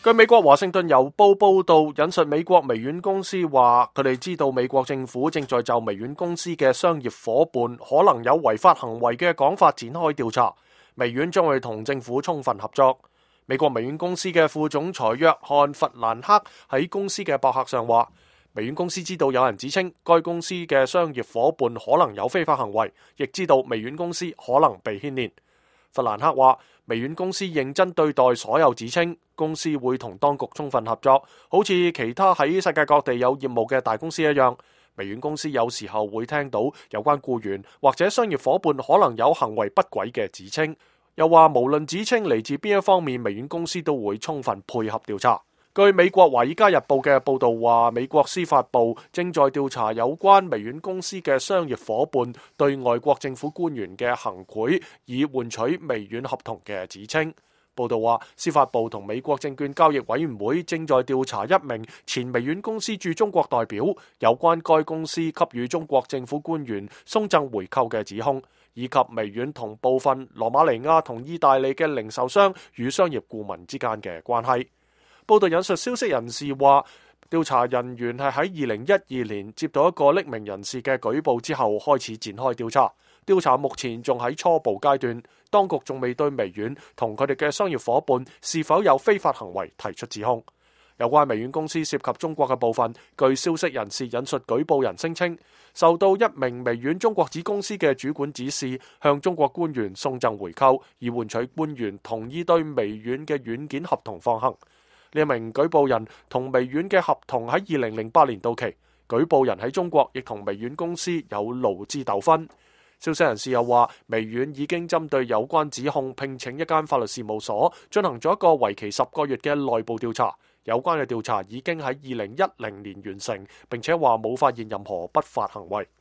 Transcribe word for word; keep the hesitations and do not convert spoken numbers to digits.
據美國華盛頓郵報報道，引述美國微軟公司話，佢哋知道美國政府正在就微軟公司嘅商業夥伴可能有違法行為嘅講法展開調查。微軟將會同政府充分合作。美國微軟公司嘅副總裁約翰弗蘭克喺公司嘅博客上話，微軟公司知道有人指稱該公司嘅商業夥伴可能有非法行為，亦知道微軟公司可能被牽連。弗蘭克話，微軟公司認真對待所有指稱，公司會同當局充分合作，好似其他喺世界各地有業務嘅大公司一樣。微軟公司有時候會聽到有關僱員或者商業夥伴可能有行為不軌嘅指稱，又話無論指稱嚟自邊一方面，微軟公司都會充分配合調查。據美國華爾街日報嘅報道話，美國司法部正在調查有關微軟公司嘅商業夥伴對外國政府官員嘅行賄，以換取微軟合同嘅指稱。報道話，司法部同美國證券交易委員會正在調查一名前微軟公司駐中國代表有關該公司給予中國政府官員送贈回扣嘅指控，以及微軟同部分羅馬尼亞同意大利嘅零售商與商業顧問之間嘅關係。報道引述消息人士話，調查人員係喺二零一二年接到一個匿名人士嘅舉報之後開始展開調查。調查目前仲喺初步階段，當局仲未對微軟同佢哋嘅商業夥伴是否有非法行為提出指控。有關微軟公司涉及中國嘅部分，據消息人士引述舉報人聲稱，受到一名微軟中國子公司嘅主管指示，向中國官員送贈回扣，以換取官員同意對微軟嘅軟件合同放行。呢一名舉報人同微軟嘅合同喺二零零八年到期，舉報人喺中國亦同微軟公司有勞資糾紛。消息人士又話，微軟已經針對有關指控聘請一間法律事務所進行咗一個為期十個月嘅內部調查，有關嘅調查已經喺二零一零年完成，並且話冇發現任何不法行為。